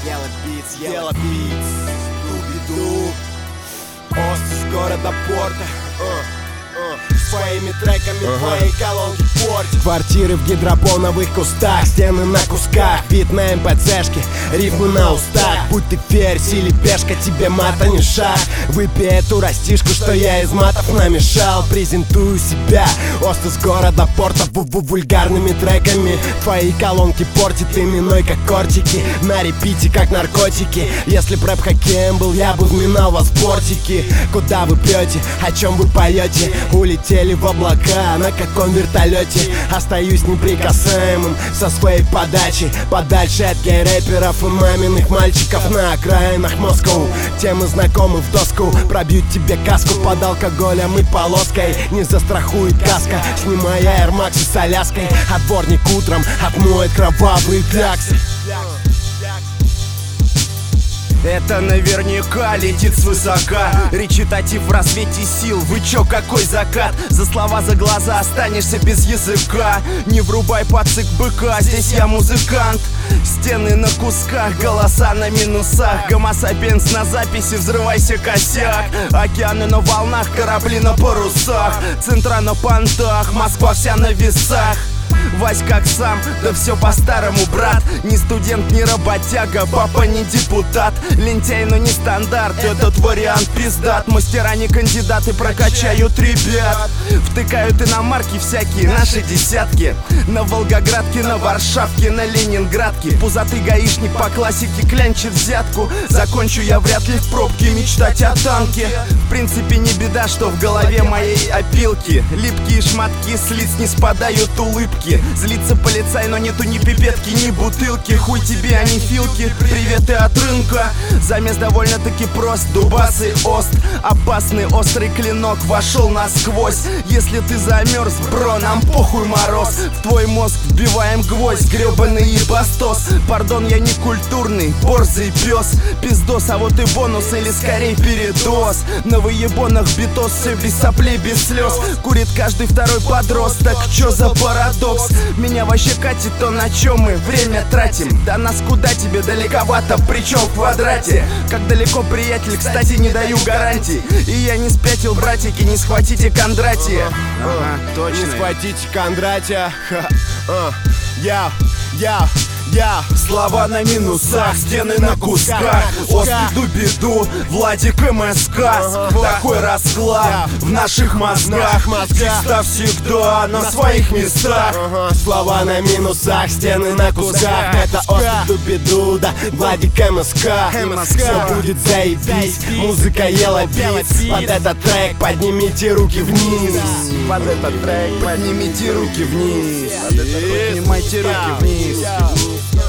Yellow Beats, Scooby-Doo, Ост с города порта. Своими треками твои колонки портят. Квартиры в гидропоновых кустах, стены на кусках, вид на МПЦшки, рифмы на устах. Будь ты ферзь или пешка, тебе мата не шаг. Выпей эту растишку, что я из матов намешал. Презентую себя, Ост из города порта, вульгарными треками. Твои колонки портит именной, как кортики. На репите, как наркотики. Если б рэп хоккеем был, я бы вминал вас в бортики. Куда вы пьете, о чем вы поете? Улетели в облака, на каком вертолете? Остаюсь неприкасаемым со своей подачи, подальше от гей-рэперов и маминых мальчиков на окраинах Москвы. Темы знакомы в доску, пробьют тебе каску под алкоголем и полоской. Не застрахует каска, снимая Air Max с Аляской. Отборник утром отмоет кровавые кляксы. Это наверняка летит свысока. Речитатив в рассвете сил. Вы чё, какой закат? За слова, за глаза останешься без языка. Не врубай пацик быка, здесь я музыкант. Стены на кусках, голоса на минусах. Гомосапиенс на записи, взрывайся косяк. Океаны на волнах, корабли на парусах. Центра на понтах, Москва вся на весах. Вась как сам, да все по-старому, брат. Не студент, не работяга, папа не депутат. Лентяй, но не стандарт, этот вариант пиздат. Мастера не кандидаты, прокачают ребят. Втыкают иномарки всякие, наши десятки. На Волгоградке, на Варшавке, на Ленинградке. Пузатый гаишник по классике клянчит взятку. Закончу я вряд ли в пробке мечтать о танке. В принципе не беда, что в голове моей опилки. Липкие шматки с лиц не спадают улыбки. Злится полицай, но нету ни пипетки, ни бутылки. Хуй тебе, а не филки, приветы от рынка. Замес довольно-таки прост, дубасый Ост. Опасный острый клинок вошел насквозь. Если ты замерз, бро, нам похуй мороз. В твой мозг вбиваем гвоздь, гребаный ебастос. Пардон, я не культурный, борзый пес. Пиздос, а вот и бонус, или скорей передоз. На выебонах битос, все без соплей, без слез. Курит каждый второй подросток, чё за парадокс? Меня вообще катит то, на чем мы время тратим. Да нас куда тебе далековато, причем в квадрате. Как далеко, приятель, кстати, не даю гарантий. И я не спятил, братики, не схватите Кондратия. Точно. Не схватите Кондратия. Слова на минусах, стены на кусках. Ост иду беду, Владик МСК. Такой расклад в наших мозгах. Чисто всегда на своих местах. Слова на минусах, стены на кусках. Это Ост иду беду, да, Владик МСК. Все будет заебись, музыка Yellow Beats. Под этот трек поднимите руки вниз. Под этот трек поднимите руки вниз. Поднимайте руки вниз.